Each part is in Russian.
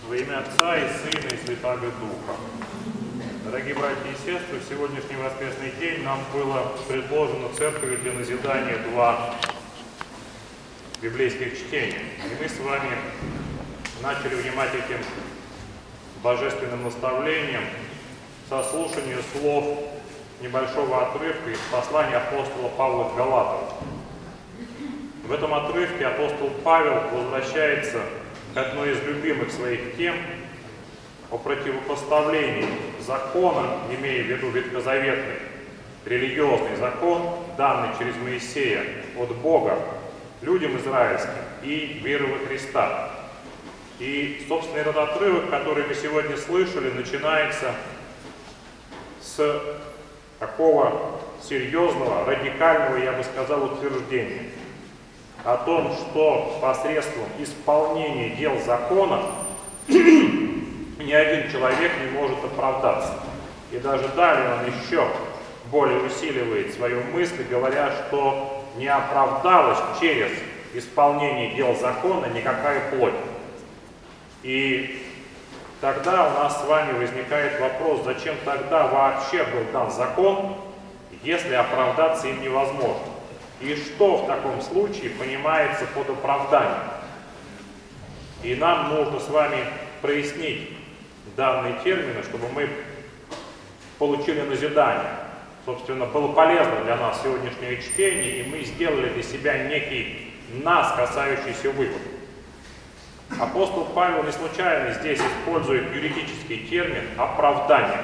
Во имя Отца и Сына и Святаго Духа. Дорогие братья и сестры, в сегодняшний воскресный день нам было предложено церковью для назидания два библейских чтения. И мы с вами начали внимать этим божественным наставлением со слушания слов небольшого отрывка из послания апостола Павла к Галатам. В этом отрывке апостол Павел возвращается к одной из любимых своих тем о противопоставлении закона, имея в виду ветхозаветный религиозный закон, данный через Моисея от Бога людям израильским, и веры во Христа. И, собственно, этот отрывок, который мы сегодня слышали, начинается с такого серьезного, радикального, я бы сказал, утверждения о том, что посредством исполнения дел закона ни один человек не может оправдаться. И даже далее он еще более усиливает свою мысль, говоря, что не оправдалась через исполнение дел закона никакая плоть. И тогда у нас с вами возникает вопрос, зачем тогда вообще был дан закон, если оправдаться им невозможно? И что в таком случае понимается под оправданием? И нам нужно с вами прояснить данные термины, чтобы мы получили назидание. Собственно, было полезно для нас сегодняшнее чтение, и мы сделали для себя некий нас касающийся вывод. Апостол Павел не случайно здесь использует юридический термин «оправдание»,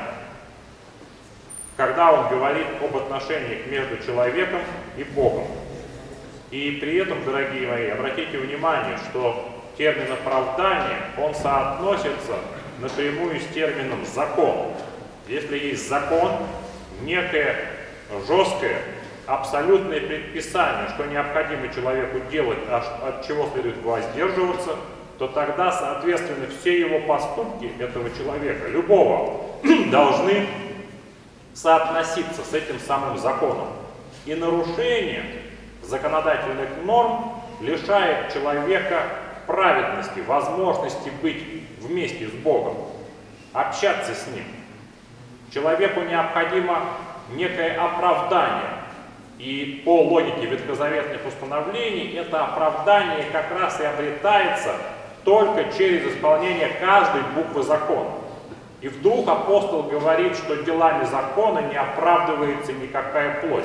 когда он говорит об отношениях между человеком и Богом. И при этом, дорогие мои, обратите внимание, что термин «оправдание», он соотносится напрямую с термином «закон». Если есть закон, некое жесткое, абсолютное предписание, что необходимо человеку делать, от чего следует воздерживаться, то тогда, соответственно, все его поступки этого человека, любого, должны соотноситься с этим самым законом. И нарушение законодательных норм лишает человека праведности, возможности быть вместе с Богом, общаться с Ним. Человеку необходимо некое оправдание. И по логике ветхозаветных установлений это оправдание как раз и обретается только через исполнение каждой буквы закона. И вдруг апостол говорит, что делами закона не оправдывается никакая плоть.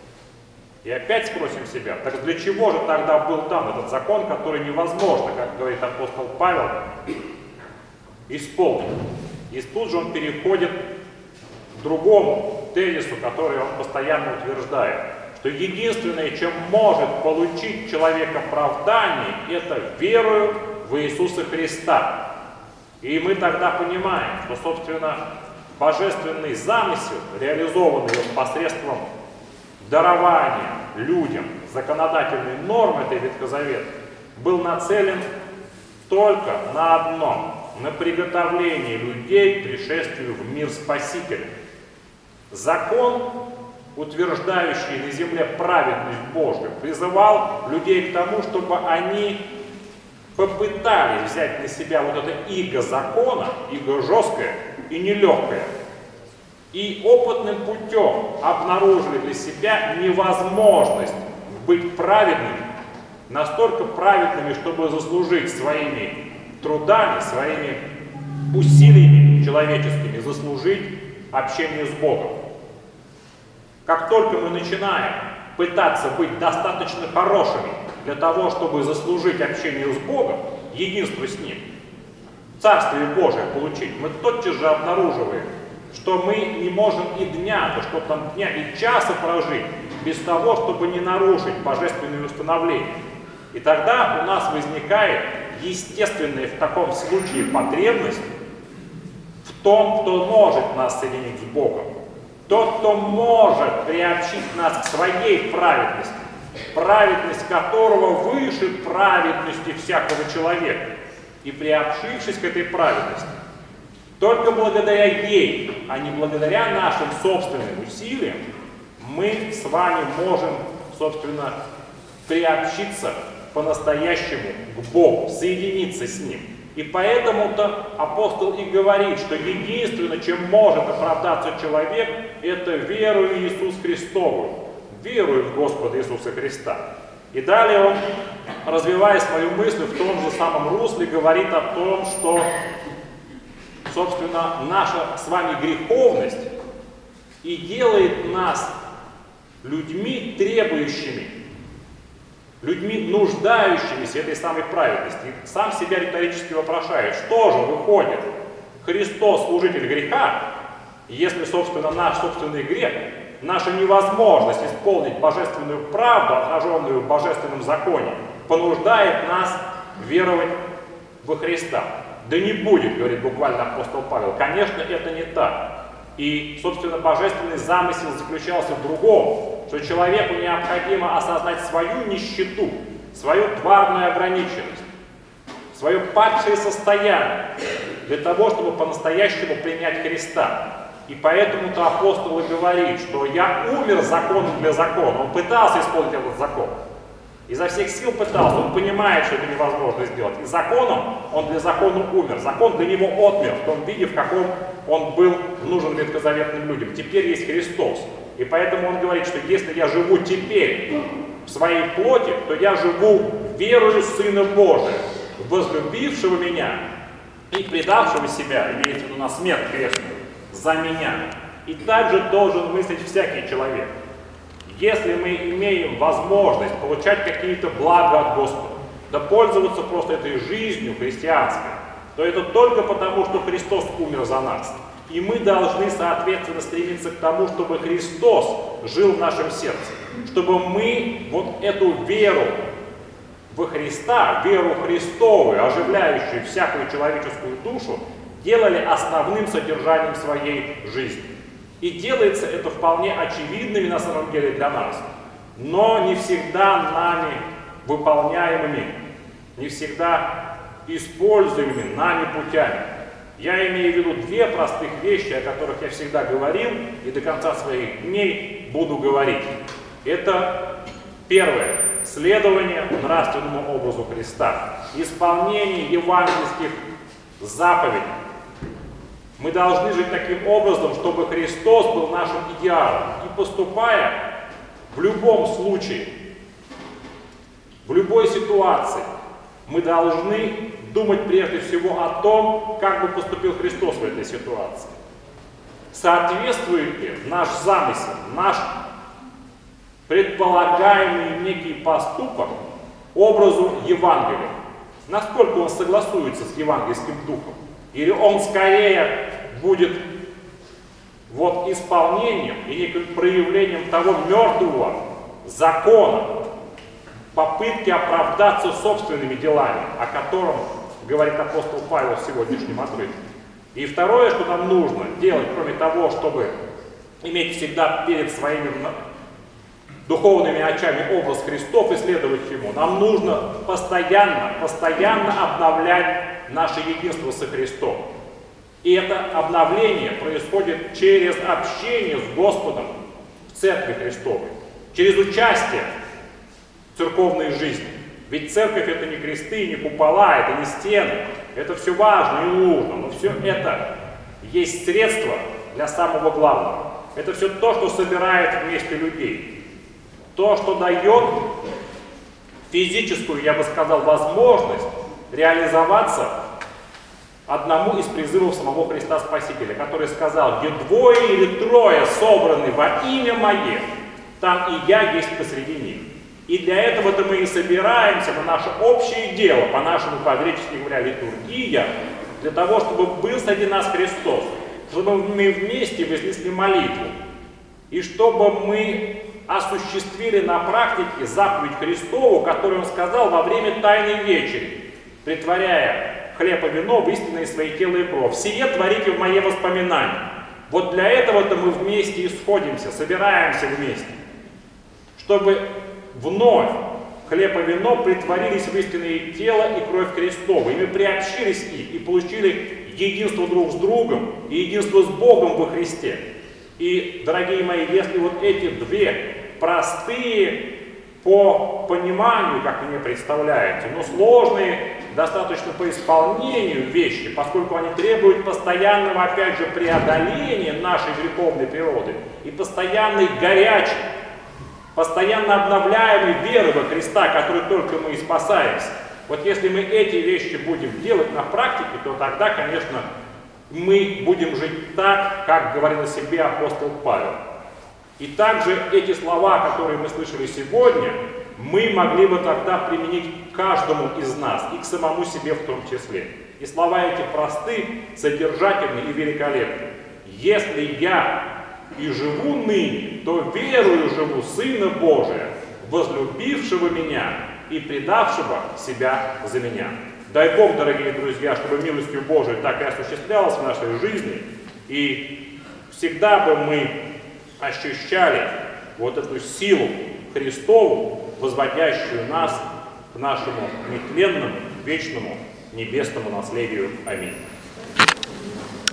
И опять спросим себя, так для чего же тогда был дан этот закон, который невозможно, как говорит апостол Павел, исполнить? И тут же он переходит к другому тезису, который он постоянно утверждает, что единственное, чем может получить человек оправдание, это верою в Иисуса Христа. И мы тогда понимаем, что, собственно, божественный замысел, реализованный посредством дарования людям законодательной нормы этой ветхозаветной, был нацелен только на одно – на приготовление людей к пришествию в мир Спасителя. Закон, утверждающий на земле праведность Божию, призывал людей к тому, чтобы они попытались взять на себя вот это иго закона, иго жесткое и нелегкое, и опытным путем обнаружили для себя невозможность быть праведными, настолько праведными, чтобы заслужить своими трудами, своими усилиями человеческими, заслужить общение с Богом. Как только мы начинаем пытаться быть достаточно хорошими для того, чтобы заслужить общение с Богом, единство с Ним, Царствие Божие получить, мы тотчас же обнаруживаем, что мы не можем и дня, то что там дня и часа прожить без того, чтобы не нарушить божественные установления. И тогда у нас возникает естественная в таком случае потребность в том, кто может нас соединить с Богом. Тот, кто может приобщить нас к своей праведности, праведность которого выше праведности всякого человека. И приобщившись к этой праведности, только благодаря ей, а не благодаря нашим собственным усилиям, мы с вами можем, собственно, приобщиться по-настоящему к Богу, соединиться с Ним. И поэтому-то апостол и говорит, что единственное, чем может оправдаться человек, это верою в Иисус Христову, верою в Господа Иисуса Христа. И далее он, развивая свою мысль в том же самом русле, говорит о том, что, собственно, наша с вами греховность и делает нас людьми требующими, людьми нуждающимися этой самой праведности. И сам себя риторически вопрошает, что же выходит? Христос служитель греха, если, собственно, наш собственный грех, наша невозможность исполнить божественную правду, отраженную в божественном законе, понуждает нас веровать во Христа. Да не будет, говорит буквально апостол Павел. Конечно, это не так. И, собственно, божественный замысел заключался в другом, что человеку необходимо осознать свою нищету, свою тварную ограниченность, свое падшее состояние, для того, чтобы по-настоящему принять Христа. И поэтому-то апостол и говорит, что я умер законом для закона. Он пытался исполнить этот закон. Изо всех сил пытался, он понимает, что это невозможно сделать. И законом он для закона умер. Закон для него отмер в том виде, в каком он был нужен ветхозаветным людям. Теперь есть Христос. И поэтому он говорит, что если я живу теперь в своей плоти, то я живу верою Сына Божия, возлюбившего меня и предавшего себя, имеется в виду на смерть грешную, за меня. И также должен мыслить всякий человек. Если мы имеем возможность получать какие-то блага от Господа, да пользоваться просто этой жизнью христианской, то это только потому, что Христос умер за нас. И мы должны, соответственно, стремиться к тому, чтобы Христос жил в нашем сердце, чтобы мы вот эту веру во Христа, веру Христовую, оживляющую всякую человеческую душу, делали основным содержанием своей жизни. И делается это вполне очевидными на самом деле для нас, но не всегда нами выполняемыми, не всегда используемыми нами путями. Я имею в виду две простых вещи, о которых я всегда говорил и до конца своих дней буду говорить. Это первое – следование нравственному образу Христа, исполнение евангельских заповедей. Мы должны жить таким образом, чтобы Христос был нашим идеалом. И поступая в любом случае, в любой ситуации, мы должны думать прежде всего о том, как бы поступил Христос в этой ситуации. Соответствует ли наш замысел, наш предполагаемый некий поступок образу Евангелия? Насколько он согласуется с евангельским духом? Или он скорее будет вот исполнением и неким проявлением того мертвого закона, попытки оправдаться собственными делами, о котором говорит апостол Павел в сегодняшнем отрывке. И второе, что нам нужно делать, кроме того, чтобы иметь всегда перед своими духовными очами образ Христов и следовать Ему, нам нужно постоянно обновлять наше единство со Христом. И это обновление происходит через общение с Господом в Церкви Христовой, через участие в церковной жизни. Ведь церковь — это не кресты, не купола, это не стены. Это все важно и нужно, но все это есть средство для самого главного. Это все то, что собирает вместе людей. То, что дает физическую, я бы сказал, возможность реализоваться одному из призывов самого Христа Спасителя, который сказал: где двое или трое собраны во имя Мое, там и я есть посреди них. И для этого-то мы и собираемся на наше общее дело, по-нашему, по-гречески говоря, литургия, для того, чтобы был среди нас Христос, чтобы мы вместе вознесли молитву, и чтобы мы осуществили на практике заповедь Христову, которую Он сказал во время Тайной Вечери, притворяя хлеб и вино в истинные свои тела и кровь. «Сие творите в мое воспоминание». Вот для этого-то мы вместе и сходимся, собираемся вместе, чтобы вновь хлеб и вино притворились в истинное тело и кровь Христову, и мы приобщились их, и получили единство друг с другом, и единство с Богом во Христе. И, дорогие мои, если вот эти две простые по пониманию, как мне представляете, но сложные достаточно по исполнению вещи, поскольку они требуют постоянного, опять же, преодоления нашей греховной природы и постоянной горячей, постоянно обновляемой веры во Христа, которой только мы и спасаемся. Вот если мы эти вещи будем делать на практике, то тогда, конечно, мы будем жить так, как говорил о себе апостол Павел. И также эти слова, которые мы слышали сегодня, мы могли бы тогда применить к каждому из нас, и к самому себе в том числе. И слова эти просты, содержательны и великолепны. Если я и живу ныне, то верую живу Сына Божия, возлюбившего меня и предавшего себя за меня. Дай Бог, дорогие друзья, чтобы милостью Божией так и осуществлялось в нашей жизни, и всегда бы мы ощущали вот эту силу Христову, возводящую нас к нашему нетленному, вечному, небесному наследию. Аминь.